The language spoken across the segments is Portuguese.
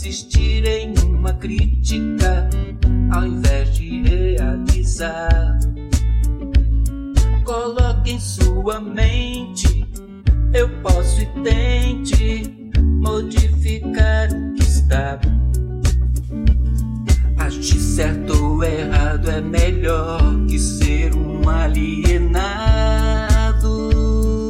insistir em uma crítica ao invés de realizar. Coloque em sua mente: eu posso e tente modificar o que está. Agir certo ou errado é melhor que ser um alienado.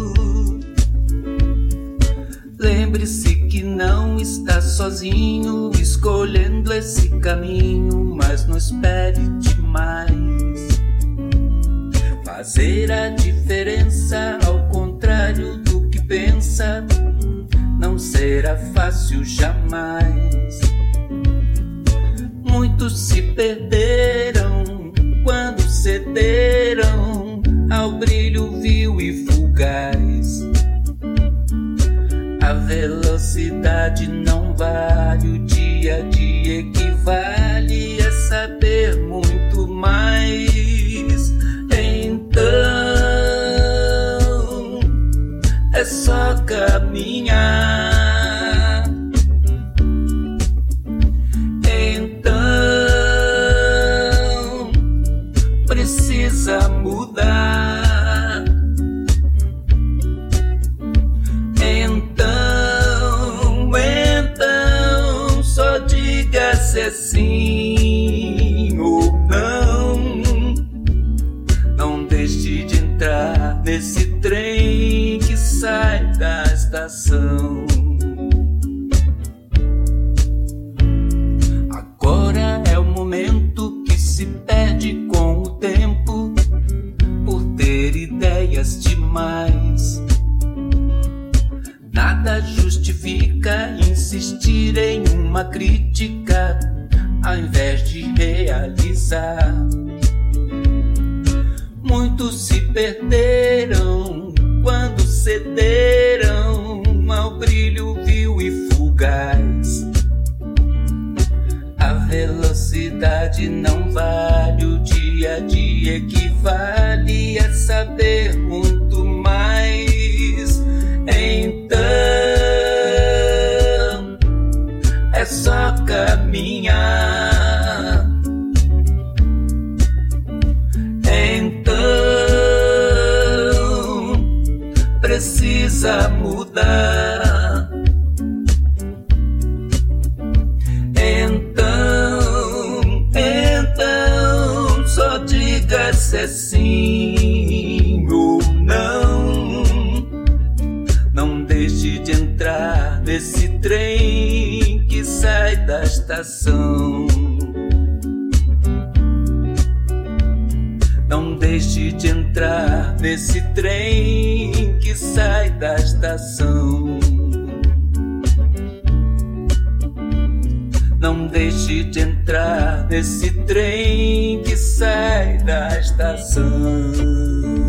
Lembre-se que não está sozinho escolhendo esse caminho, mas não espere demais. Fazer a diferença ao contrário do que pensa não será fácil jamais. Muitos se perderam quando cederam ao brilho vil e fugaz. A velocidade não vale, o dia a dia equivale a saber muito mais. Então é só caminhar. Então precisa mudar. Então só diga se é sim ou não. Não deixe de entrar nesse trem que sai da estação. Agora é o momento que se perde com o tempo por ter ideias demais. Nada justifica insistir em uma crítica ao invés de realizar. Muitos se perderam quando cederam ao brilho vil e fugaz. A velocidade não vale, o dia a dia equivale a saber muito mais. Então é só caminhar. Então precisa mudar. Então só diga se é sim ou não. Não deixe de entrar nesse trem que sai da estação. Não deixe de entrar nesse trem que sai da estação. Não deixe de entrar nesse trem que sai da estação.